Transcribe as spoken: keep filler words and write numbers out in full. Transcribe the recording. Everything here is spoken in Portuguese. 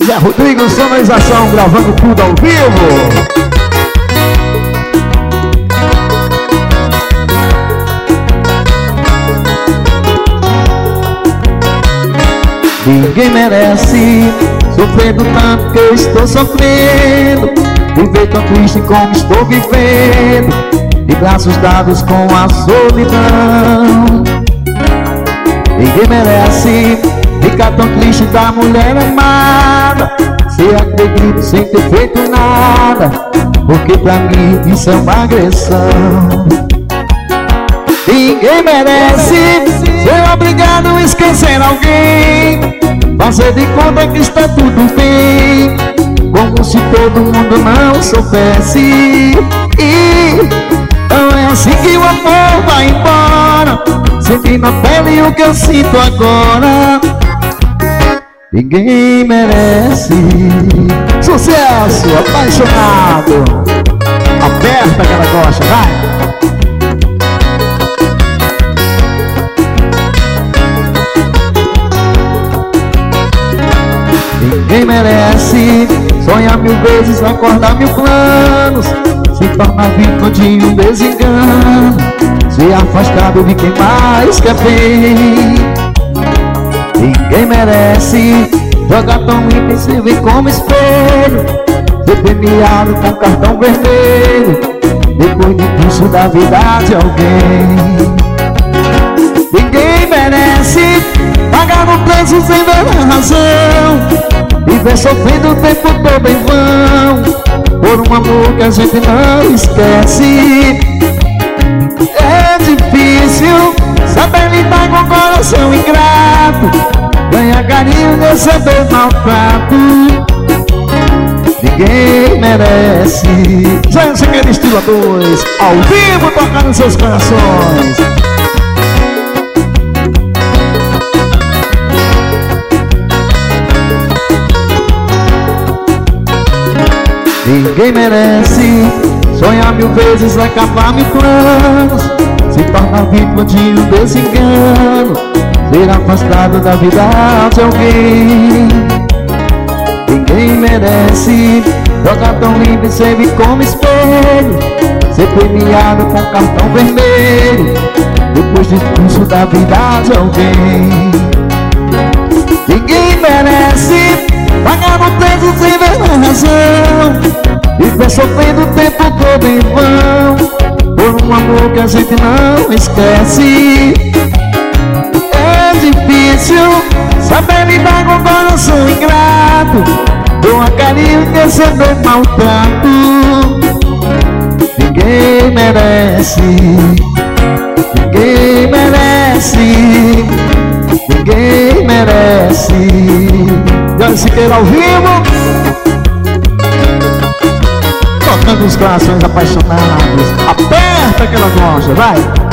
Zé Rodrigo, sonorização, gravando tudo ao vivo. Ninguém merece sofrendo tanto que eu estou sofrendo, viver tão triste como estou vivendo, de braços dados com a solidão. Ninguém merece ficar tão triste da mulher amada, ser acredito sem ter feito nada, porque pra mim isso é uma agressão. Ninguém merece ser obrigado a esquecer alguém, fazer de conta que está tudo bem, como se todo mundo não soubesse. E não é assim que o amor vai embora, senti na pele o que eu sinto agora. Ninguém merece. Sucesso, apaixonado. Aperta que ela gosta, vai. Ninguém merece sonhar mil vezes, acordar mil planos, se tornar vítima de um desengano, ser afastado de quem mais quer bem. Ninguém merece jogar tão invencível como espelho, ser premiado com cartão vermelho, depois de tudo da vida de alguém. Ninguém merece pagar um preço sem ver razão, viver sofrendo o tempo todo em vão, por um amor que a gente não esquece. É difícil saber lidar com o coração ingrato, ganhar carinho e receber maltrato. Ninguém merece. Já sei que é estilo dois, ao vivo tocando em seus corações. Ninguém merece sonhar mil vezes, acabar mil planos, se tornar vítima de um desengano, ser afastado da vida de alguém. Ninguém merece jogar tão limpo e servir como espelho, ser premiado com cartão vermelho, depois de expulso da vida de alguém. Ninguém merece pagar um preço sem ver razão, viver sofrendo o tempo todo em vão, por um amor que a gente não esquece. É difícil saber lidar com o coração ingrato, com a carinho que receber maltrato. Ninguém merece, ninguém merece, ninguém merece. Johnny Siqueira ao vivo, tocando os corações apaixonados. Aperta que ela gosta, vai.